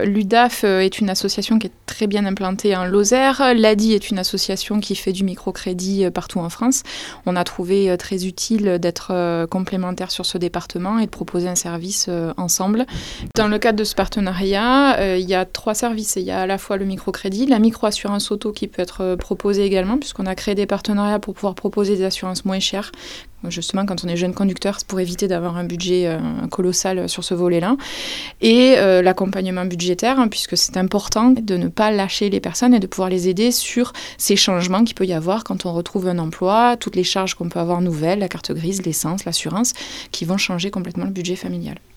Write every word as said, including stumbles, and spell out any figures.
L'U D A F est une association qui est très bien implantée en Lozère. L'A D I est une association qui fait du microcrédit partout en France. On a trouvé très utile d'être complémentaires sur ce département et de proposer un service ensemble. Dans le cadre de ce partenariat, euh, il y a trois services. Il y a à la fois le microcrédit, la micro-assurance auto qui peut être proposée également, puisqu'on a créé des partenariats pour pouvoir proposer des assurances moins chères. Justement, quand on est jeune conducteur, c'est pour éviter d'avoir un budget euh, colossal sur ce volet-là. Et euh, l'accompagnement budgétaire, hein, puisque c'est important de ne pas lâcher les personnes et de pouvoir les aider sur ces changements qu'il peut y avoir quand on retrouve un emploi, toutes les charges qu'on peut avoir nouvelles, la carte grise, l'essence, l'assurance, qui vont changer complètement le budget familial.